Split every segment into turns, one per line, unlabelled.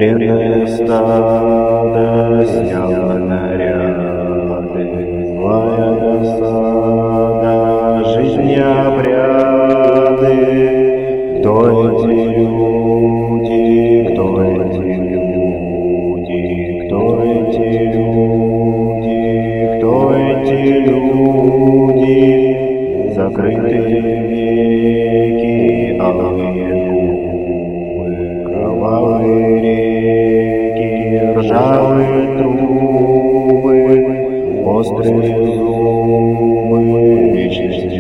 Бренное стадо сняло наряды, злая досада, жизни обряды. Кто эти люди, кто эти люди, кто эти люди, кто эти люди? Закрытые веки, алые губы, кровавые реки, ржавые трубы, острые зубы, вечности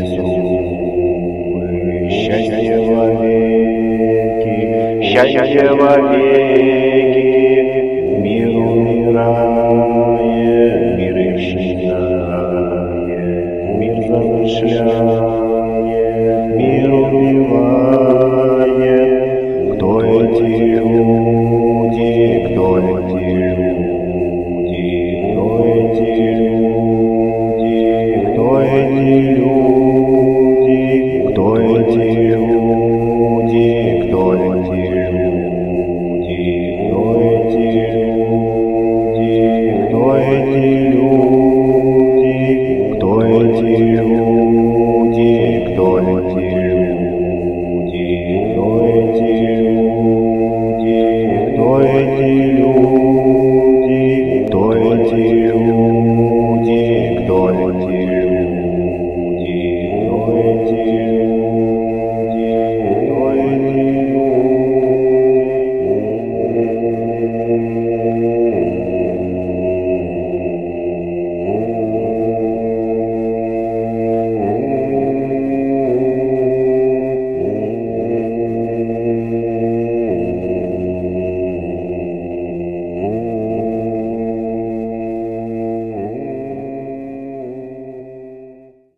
зубы, счастье вовеки, счастье вовеки.